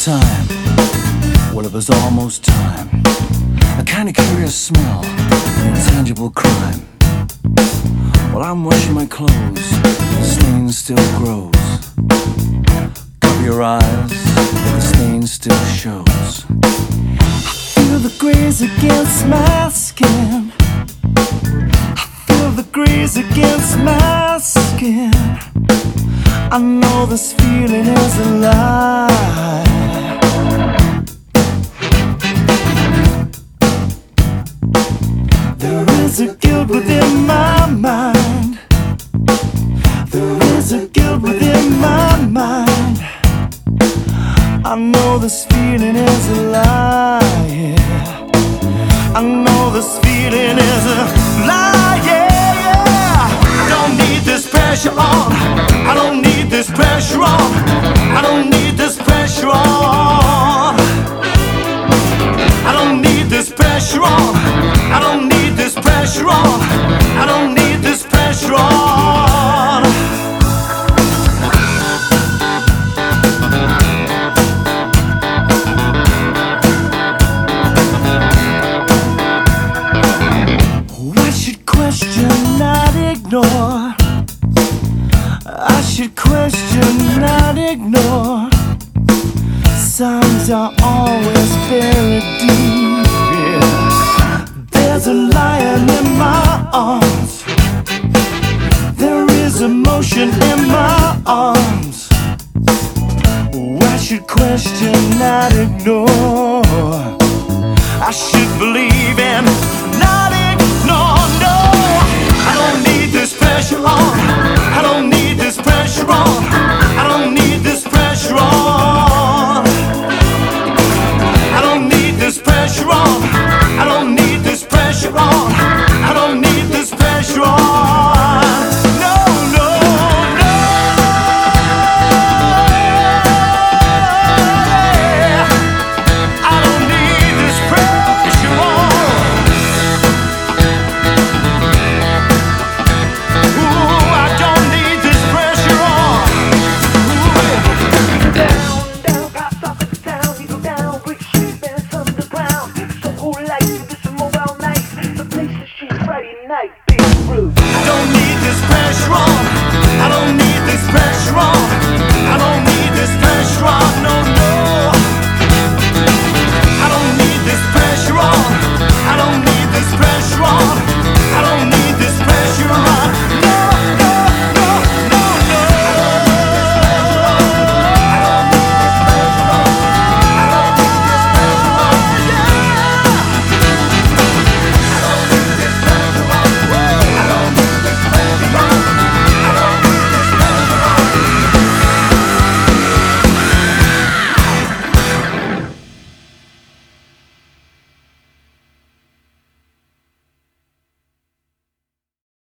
time. Well, it was almost time. A kind of curious smell, an intangible crime. While I'm washing my clothes, the stain still grows. Cover your eyes, the stain still shows. I feel the graze against my skin. I feel the graze against my skin. I know this feeling is a lie. There is a guilt within my mind. There is a guilt within my mind. I know this feeling is a lie, yeah. I know this feeling is a lie, yeah, yeah. I don't need this pressure on. I don't need this pressure on. I don't need this pressure on. I don't need this pressure on. I don't need this pressure on. I don't need this pressure on. I should question, not ignore. I should question, not ignore. Signs are always buried deep, yeah. There's a lion in my arms. There is emotion in my arms. I should question, not ignore.